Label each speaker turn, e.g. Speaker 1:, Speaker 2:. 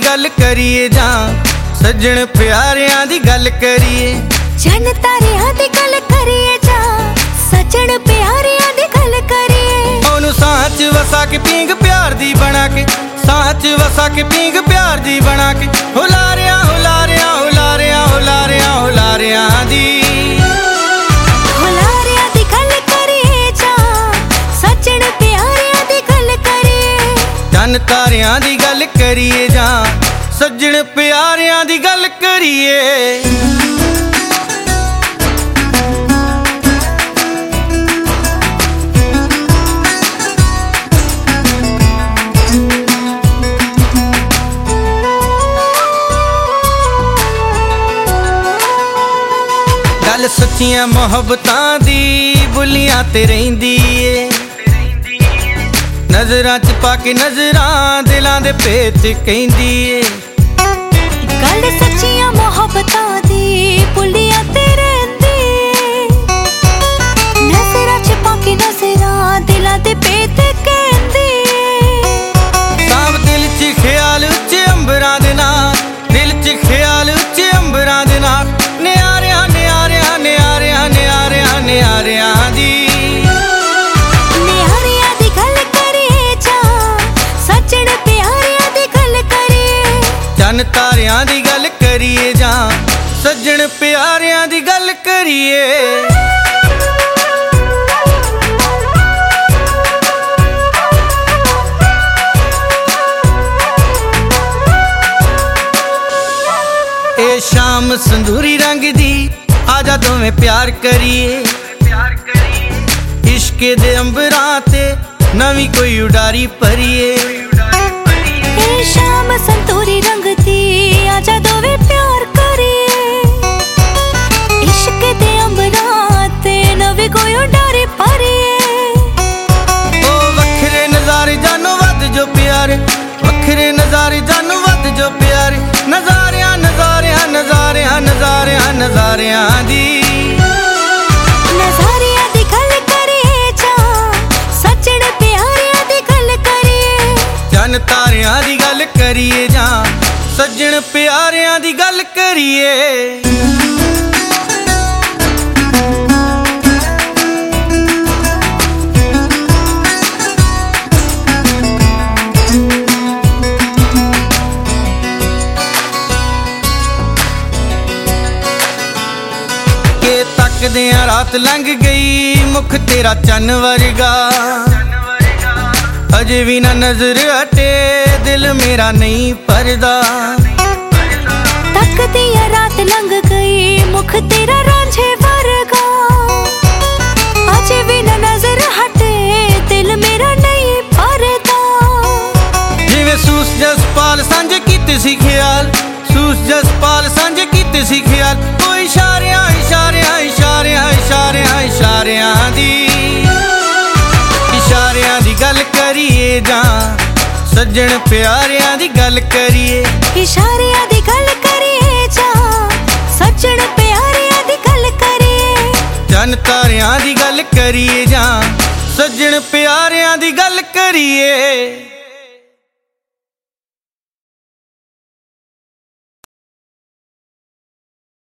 Speaker 1: गल करिए जां सज्जण प्यारियां दी गल करिए।
Speaker 2: चन तारियां दी गल करिए जां सज्जण प्यारियां दी गल करिए।
Speaker 1: ओनू सांच वसा के पींग प्यार दी बना के, सांच वसा के पींग प्यार दी बना के। हुलारियां हुलारियां हुलारियां हुलारियां हुलारियां दी चन तारियां दी गल करिए जां सज्जण प्यारियां दी गल करिए। गल सच्चियां मोहब्बतां दी बुलियां ते रहिंदी ए, नजरां च पाके नजरां दिलां दे भेत कहंदी ए।
Speaker 2: गल सच्चियां मोहब्बतां दी बुलियां ते रहिंदी ए, नजरां च पाके नजरां दिलां दे भेत कहंदी ए।
Speaker 1: साव दिल च ख्याल उच्चे अंबरां दे नाल, दिल च ख्याल उच्चे अंबरां दे नाल। नियारियां नियारियां नियारियां नियारियां नियारियां दी चन तारियां दी गल करिए जां सज्जण प्यारियां दी गल करिए। ए शाम संदूरी रंग दी आजा दोवें प्यार करिए। इश्के दे अंबरां ते नवी कोई उडारी भरिए।
Speaker 2: शाम संतूरी रंग दी आजा दोवे प्यार करिए। इश्क दे अंबरां ते नवी कोई उडारी भरिए।
Speaker 1: ओ वखरे नजारे जानो वध जो प्यारे, वखरे नजारे जानो वध जो प्यारे। नजारियां नजारियां नजारियां नजारियां नजारियां दी
Speaker 2: नजारियां दी गल करिए जां सज्जण प्यारियां दी गल करिए।
Speaker 1: चन तारियां दी गल करिए जां सज्जण प्यारियां दी गल करिए। के तकदियां रात लंघ गई मुख तेरा चन वर्गा, अजे भी ना नजर हटे दिल मेरा नहीं परदा।
Speaker 2: तकदियां रात लंघ गई मुख तेरा रांझे वर्गा, अजे भी ना नजर हटे दिल मेरा नहीं परदा।
Speaker 1: जिवें सूस जसपाल सांझे कीते सी ख्याल, सूस जसपाल सांझे कीते सी ख्याल। ओ इशारियां इशारियां इशारियां इशारियां इशारियां दी इशारियां दी गल करिए जां सज्जण प्यारियां दी गल करिए।
Speaker 2: इशारियां दी गल करिए जां सज्जण प्यारियां दी गल करिए।
Speaker 1: चन तारियां दी गल करिए जां सज्जण प्यारियां दी गल करिए।